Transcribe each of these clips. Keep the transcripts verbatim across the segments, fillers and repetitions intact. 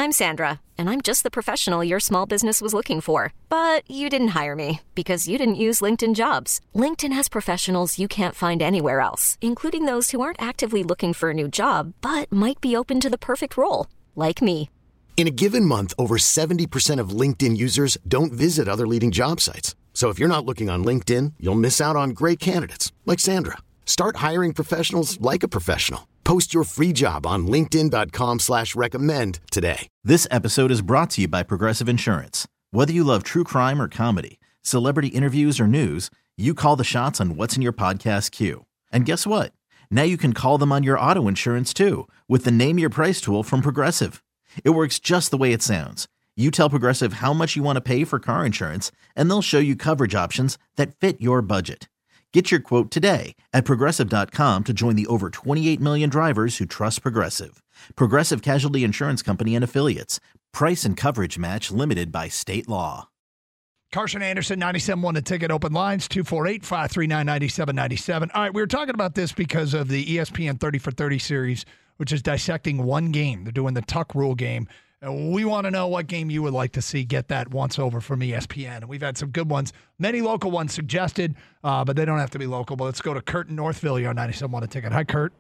I'm Sandra, and I'm just the professional your small business was looking for. But you didn't hire me because you didn't use LinkedIn Jobs. LinkedIn has professionals you can't find anywhere else, including those who aren't actively looking for a new job, but might be open to the perfect role, like me. In a given month, over seventy percent of LinkedIn users don't visit other leading job sites. So if you're not looking on LinkedIn, you'll miss out on great candidates like Sandra. Start hiring professionals like a professional. Post your free job on linkedin.com slash recommend today. This episode is brought to you by Progressive Insurance. Whether you love true crime or comedy, celebrity interviews or news, you call the shots on what's in your podcast queue. And guess what? Now you can call them on your auto insurance too with the Name Your Price tool from Progressive. It works just the way it sounds. You tell Progressive how much you want to pay for car insurance, and they'll show you coverage options that fit your budget. Get your quote today at Progressive dot com to join the over twenty-eight million drivers who trust Progressive. Progressive Casualty Insurance Company and Affiliates. Price and coverage match limited by state law. Carson Anderson, ninety-seven point one The Ticket, open lines, two four eight, five three nine, nine seven nine seven. All right, we were talking about this because of the E S P N thirty for thirty series, which is dissecting one game. They're doing the Tuck Rule game. And we want to know what game you would like to see get that once over from E S P N. And we've had some good ones, many local ones suggested, uh, but they don't have to be local. But let's go to Kurt in Northville here on ninety-seven point one The Ticket. Hi, Kurt.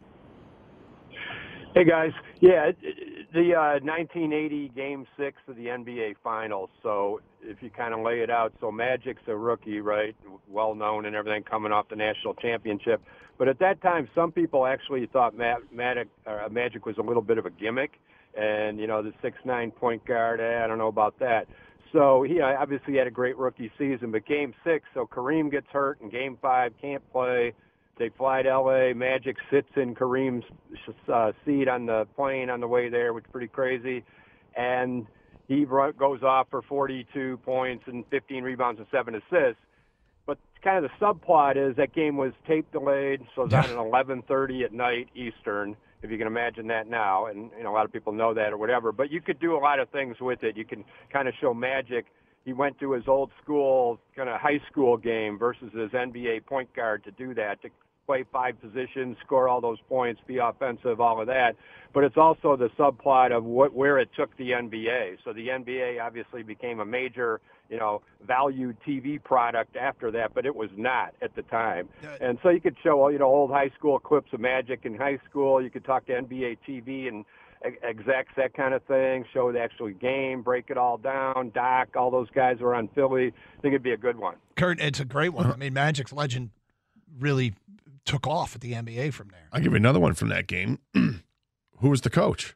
Hey, guys. Yeah, the uh, nineteen eighty Game six of the N B A Finals. So if you kind of lay it out, so Magic's a rookie, right, well-known and everything, coming off the national championship. But at that time, some people actually thought Magic, uh, Magic was a little bit of a gimmick. And, you know, the six nine point guard, eh, I don't know about that. So he obviously had a great rookie season. But Game six, so Kareem gets hurt, and Game five can't play. They fly to L A. Magic sits in Kareem's uh, seat on the plane on the way there, which is pretty crazy. And he goes off for forty-two points and fifteen rebounds and seven assists. But kind of the subplot is that game was tape delayed, so it's on at eleven thirty at night Eastern, if you can imagine that now. And you know, a lot of people know that or whatever. But you could do a lot of things with it. You can kind of show Magic. He went to his old school kind of high school game versus his N B A point guard to do that, to play five positions, score all those points, be offensive, all of that. But it's also the subplot of what, where it took the N B A. So the N B A obviously became a major, you know, valued T V product after that, but it was not at the time. And so you could show, you know, old high school clips of Magic in high school. You could talk to N B A T V and execs, that kind of thing, show the actual game, break it all down. Doc, all those guys were on Philly. I think it'd be a good one. Kurt, it's a great one. I mean, Magic's legend really took off at the N B A from there. I'll give you another one from that game. Who was the coach?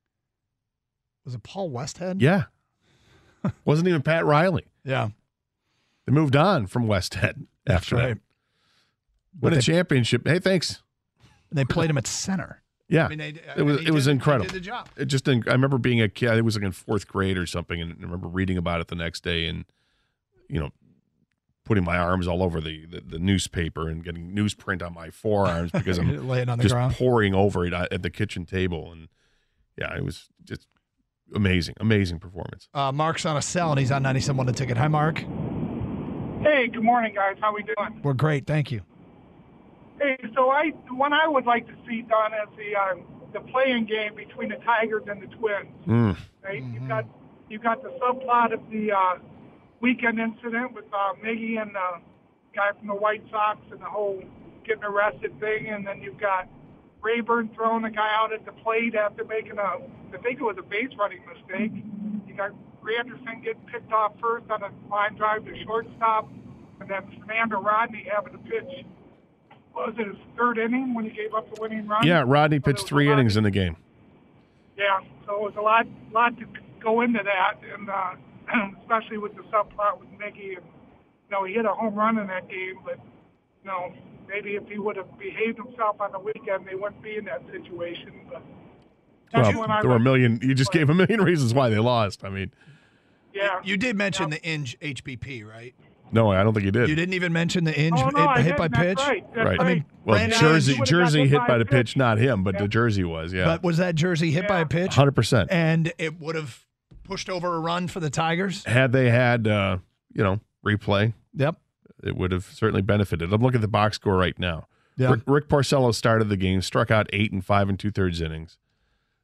Was it Paul Westhead? Yeah. Wasn't even Pat Riley. Yeah. They moved on from Westhead after right. that. Win a championship. Hey, thanks. And they played him at center. Yeah. I mean, they, it was it it was did, incredible. They did the job. It just I remember being a kid. I was like in fourth grade or something, and I remember reading about it the next day, and you know, putting my arms all over the, the, the newspaper and getting newsprint on my forearms because I'm laying on the just ground. pouring over it at the kitchen table, and yeah, it was just amazing, amazing performance. Uh, Mark's on a cell, and he's on ninety-seven point one The Ticket. Hi, Mark. Hey, good morning, guys. How we doing? We're great, thank you. Hey, so I what I would like to see done is the uh, the playing game between the Tigers and the Twins. Mm. Right? Mm-hmm. You've got you've got the subplot of the uh, weekend incident with uh, Miggy and the guy from the White Sox and the whole getting arrested thing, and then you've got Rayburn throwing the guy out at the plate after making a I think it was a base running mistake. You got Granderson getting picked off first on a line drive to shortstop, and then Fernando Rodney having to pitch. Was it his third inning when he gave up the winning run? Yeah, Rodney so pitched three innings to, in the game. Yeah, so it was a lot, lot to go into that, and uh, especially with the subplot with Miggy. And you know, he hit a home run in that game, but you know, maybe if he would have behaved himself on the weekend, they wouldn't be in that situation. But well, there were a million. You just gave a million reasons why they lost. I mean, yeah, you did mention yeah. the Inge H B P, right? No, I don't think he did. You didn't even mention the Inge oh, no, hit, hit by pitch? That's right. That's right. right. I mean, well, Brandon Jersey, Inge Jersey hit by the pitch, pitch. not him, but yeah. the Jersey was, yeah. But was that Jersey hit yeah. by a pitch? one hundred percent. And it would have pushed over a run for the Tigers? Had they had, uh, you know, replay, Yep. it would have certainly benefited. I'm looking at the box score right now. Yeah. Rick, Rick Porcello started the game, struck out eight and five and two-thirds innings.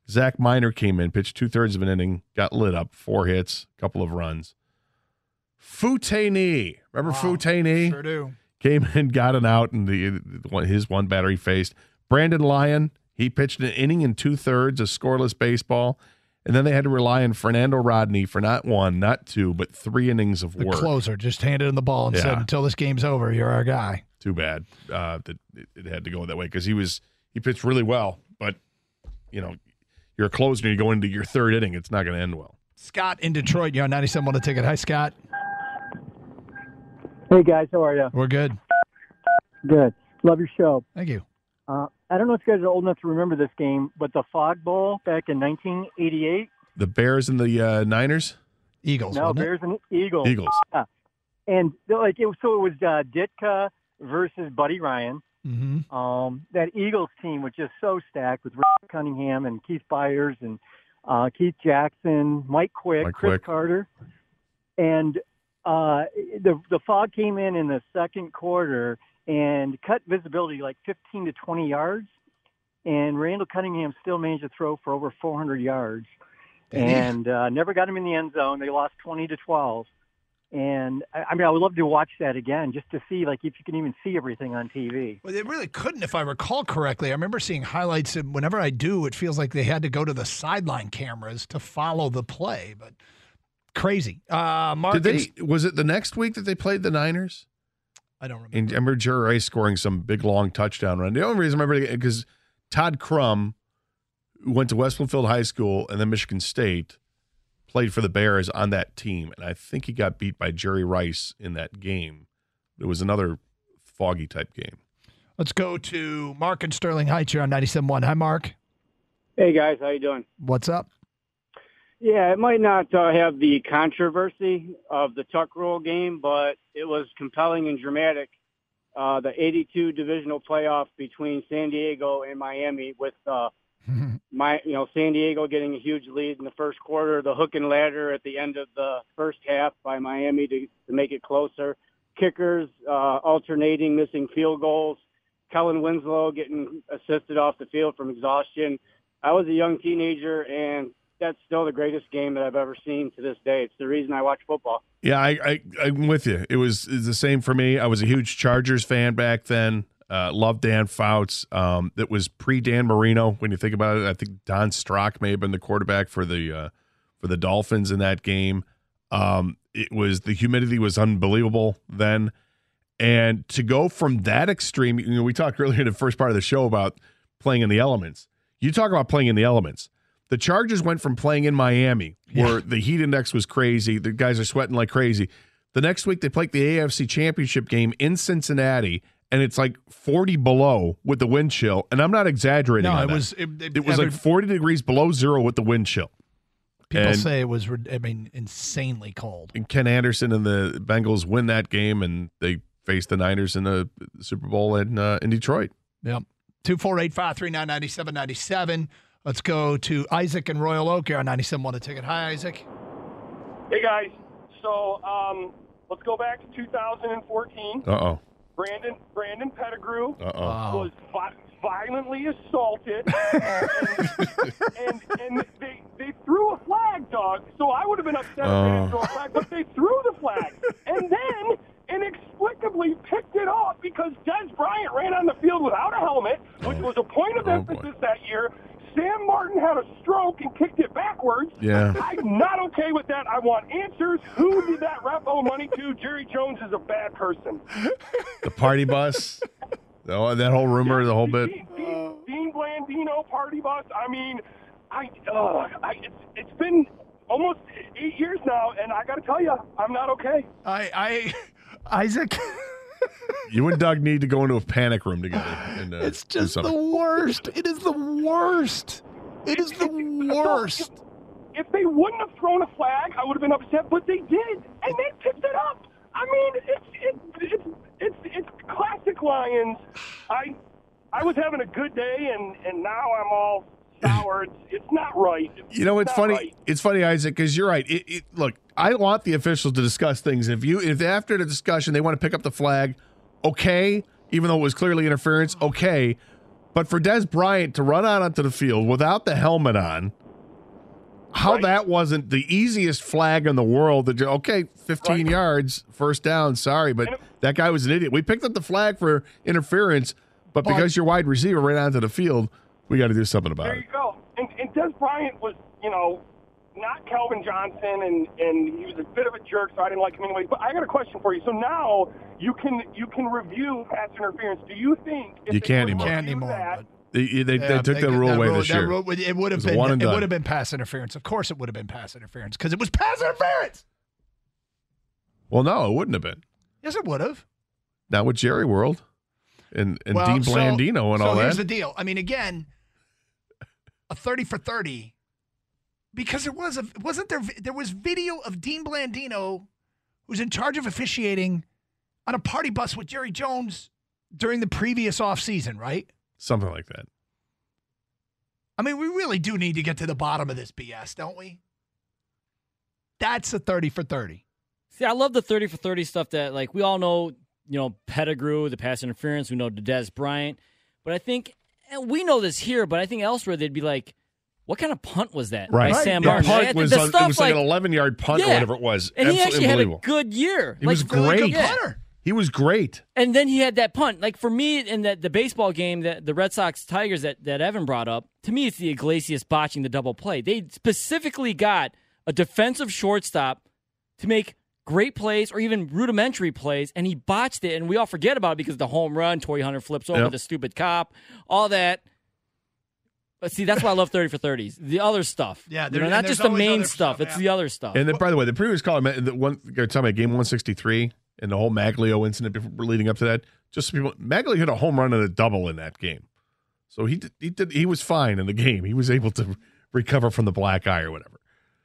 Zach Miner came in, pitched two-thirds of an inning, got lit up, four hits, a couple of runs. Futeni, remember wow, Futeni? Sure do. Came in, got an out in the, his one batter he faced. Brandon Lyon, he pitched an inning and two-thirds of scoreless baseball, and then they had to rely on Fernando Rodney for not one, not two, but three innings of the work. The closer just handed him the ball and yeah. said, until this game's over, you're our guy. Too bad uh, that it, it had to go that way because he was he pitched really well, but, you know, you're a closer and you go into your third inning, it's not going to end well. Scott in Detroit, you're on ninety-seven on the Ticket. Hi, Scott. Hey, guys. How are you? We're good. Good. Love your show. Thank you. Uh, I don't know if you guys are old enough to remember this game, but the Fog Bowl back in nineteen eighty-eight. The Bears and the uh, Niners? Eagles, No, Bears it? and Eagles. Eagles. Yeah. And like it was, so it was uh, Ditka versus Buddy Ryan. Mm-hmm. Um, that Eagles team was just so stacked with Rick Cunningham and Keith Byers and uh, Keith Jackson, Mike Quick, Mike Chris Quick. Carter. And uh, the the fog came in in the second quarter and cut visibility like fifteen to twenty yards. And Randall Cunningham still managed to throw for over four hundred yards. And uh, never got him in the end zone. They lost twenty to twelve. And, I mean, I would love to watch that again just to see, like, if you can even see everything on T V. Well, they really couldn't, if I recall correctly. I remember seeing highlights, and whenever I do, it feels like they had to go to the sideline cameras to follow the play. But crazy. Uh, Mark, Did they? Was it the next week that they played the Niners? I don't remember. And I remember Jerry Rice scoring some big, long touchdown run. The only reason I remember it because Todd Crum, who went to West Bloomfield High School and then Michigan State, played for the Bears on that team, and I think he got beat by Jerry Rice in that game. It was another foggy type game. Let's go to Mark in Sterling Heights here on ninety-seven point one. Hi, Mark. Hey, guys. How you doing? What's up? Yeah, it might not uh, have the controversy of the Tuck Rule game, but it was compelling and dramatic. Uh, the eighty-two divisional playoff between San Diego and Miami with uh, My, you know, San Diego getting a huge lead in the first quarter, the hook and ladder at the end of the first half by Miami to, to make it closer. Kickers uh, alternating, missing field goals. Kellen Winslow getting assisted off the field from exhaustion. I was a young teenager, and that's still the greatest game that I've ever seen to this day. It's the reason I watch football. Yeah, I, I, I'm with you. It was, it was the same for me. I was a huge Chargers fan back then. Uh, loved Dan Fouts. Um, that was pre-Dan Marino. When you think about it, I think Don Strock may have been the quarterback for the uh, for the Dolphins in that game. Um, it was the humidity was unbelievable then, and to go from that extreme. You know, we talked earlier in the first part of the show about playing in the elements. You talk about playing in the elements. The Chargers went from playing in Miami, where yeah. the heat index was crazy. The guys are sweating like crazy. The next week they played the A F C Championship game in Cincinnati. And it's like forty below with the wind chill, and I'm not exaggerating. No, on it that. was it, it, it was like forty degrees below zero with the wind chill. People and, say it was, I mean, insanely cold. And Ken Anderson and the Bengals win that game, and they face the Niners in the Super Bowl in uh, in Detroit. Yep. Two four eight five three nine ninety seven ninety seven. Let's go to Isaac in Royal Oak here on ninety-seven point one. A ticket. Hi, Isaac. Hey guys. So um, let's go back to two thousand fourteen. Uh oh. Brandon Brandon Pettigrew Uh-oh. was vi- violently assaulted, and, and and they they threw a flag, dog. So I would have been upset if they didn't throw a flag, but they threw the flag, and then inexplicably picked it up because Des Bryant ran on the field without a helmet, which was a point of Oh, emphasis boy. that year. Sam Martin had a stroke and kicked it backwards. Yeah. I'm not okay with that. I want answers. Who did that ref owe money to? Jerry Jones is a bad person. The party bus. Oh, that whole rumor, yeah, the whole bit. Dean, Dean, Dean Blandino party bus. I mean, I, uh, I it's, it's been almost eight years now, and I got to tell you, I'm not okay. I, I Isaac. You and Doug need to go into a panic room together. And, uh, it's just the worst. It is the worst. It is the worst. If they wouldn't have thrown a flag, I would have been upset, but they did, and they picked it up. I mean, it's it's it's it's, it's classic Lions. I I was having a good day, and, and now I'm all sour. It's, it's not right. It's You know, it's funny. Right. It's funny, Isaac, because you're right. It, it, look, I want the officials to discuss things. If you, if after the discussion they want to pick up the flag, okay, even though it was clearly interference, okay. But for Des Bryant to run out onto the field without the helmet on, how Right. that wasn't the easiest flag in the world. That you- okay, fifteen Right. yards, first down. Sorry, but And it- that guy was an idiot. We picked up the flag for interference, but But- because your wide receiver ran onto the field, we got to do something about There it. you go. And, and Des Bryant was, you know, not Calvin Johnson, and, and he was a bit of a jerk, so I didn't like him anyway. But I got a question for you. So now you can you can review pass interference. Do you think if You they can't would anymore. Can't review anymore. that- but- They, they, Yeah, they took they- that rule away rule- this that year. rule would- it would have It was been one and it done. would have been pass interference. Of course, it would have been pass interference because it was pass interference. Well, no, it wouldn't have been. Yes, it would have. Not with Jerry World and, and Well, Dean so- Blandino and so all here's that. the deal. I mean, again, a thirty for thirty, because there was a wasn't there there was video of Dean Blandino, who's in charge of officiating, on a party bus with Jerry Jones during the previous offseason, right? Something like that. I mean, we really do need to get to the bottom of this B S, don't we? That's a thirty for thirty. See, I love the thirty for thirty stuff that, like, we all know, you know, Pettigrew, the pass interference. We know Des Bryant. But I think, and we know this here, but I think elsewhere they'd be like, what kind of punt was that Right. by Sam The Martin? I punt think was, the on, it stuff was like, like an eleven-yard punt or Yeah. whatever it was. And he Absolutely actually had a unbelievable. good year. He was Really great. good punter. He was great. And then he had that punt. Like, for me, in that the baseball game, that the Red Sox-Tigers that, that Evan brought up, to me, it's the Iglesias botching the double play. They specifically got a defensive shortstop to make great plays or even rudimentary plays, and he botched it, and we all forget about it because of the home run, Torrey Hunter flips over, Yep. the stupid cop, all that. But see, that's why I love thirty for thirties. The other stuff. Yeah, You there- know, and not there's just the always main other stuff. stuff, It's yeah. the other stuff. And then, by the way, the previous caller, the one guy talking about game one sixty-three and the whole Maglio incident before, leading up to that, just so people, Maglio hit a home run and a double in that game. So he did, he did he was fine in the game. He was able to recover from the black eye or whatever.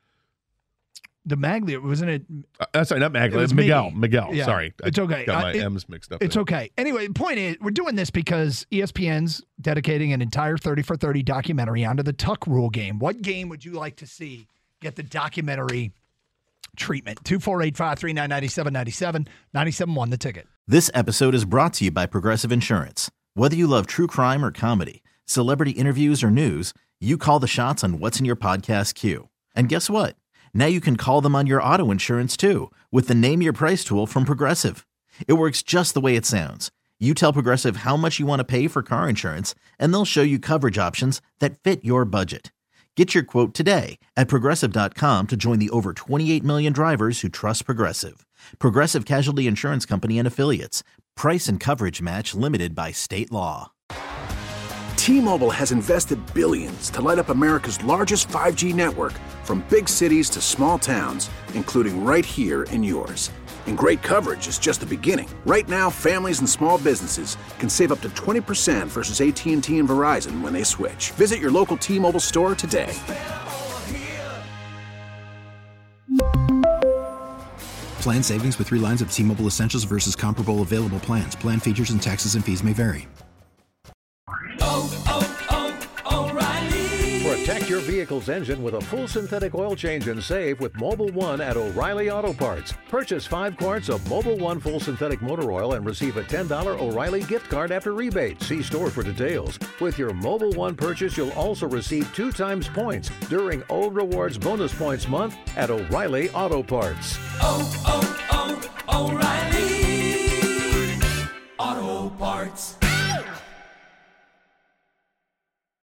The Maglio, wasn't it? Uh, that's sorry, not It Maglio. was Miguel. me. Miguel. Yeah, Sorry. it's I okay. got my Uh, it- M's mixed up. It's there. okay. Anyway, the point is, we're doing this because E S P N's dedicating an entire thirty for thirty documentary onto the Tuck Rule game. What game would you like to see get the documentary treatment? two four eight, five three nine, nine seven nine seven, nine seven one, the ticket. This episode is brought to you by Progressive Insurance. Whether you love true crime or comedy, celebrity interviews or news, you call the shots on what's in your podcast queue. And guess what? Now you can call them on your auto insurance too with the Name Your Price tool from Progressive. It works just the way it sounds. You tell Progressive how much you want to pay for car insurance, and they'll show you coverage options that fit your budget. Get your quote today at Progressive dot com to join the over twenty-eight million drivers who trust Progressive. Progressive Casualty Insurance Company and Affiliates. Price and coverage match limited by state law. T-Mobile has invested billions to light up America's largest five G network, from big cities to small towns, including right here in yours. And great coverage is just the beginning. Right now, families and small businesses can save up to twenty percent versus A T and T and Verizon when they switch. Visit your local T-Mobile store today. Plan savings with three lines of T-Mobile Essentials versus comparable available plans. Plan features and taxes and fees may vary. Protect your vehicle's engine with a full synthetic oil change and save with Mobil one at O'Reilly Auto Parts. Purchase five quarts of Mobil one full synthetic motor oil and receive a ten dollars O'Reilly gift card after rebate. See store for details. With your Mobil one purchase, you'll also receive two times points during O Rewards Bonus Points Month at O'Reilly Auto Parts. Oh,